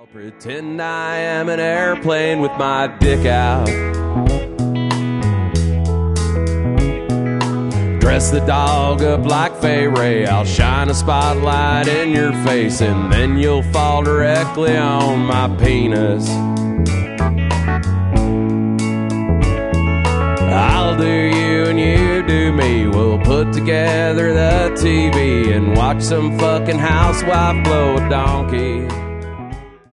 Pretend I am an airplane with my dick out. Dress the dog up like Fay Ray. I'll shine a spotlight in your face, and then you'll fall directly on my penis. I'll do you and you do me. We'll put together the TV and watch some fucking housewife blow a donkey.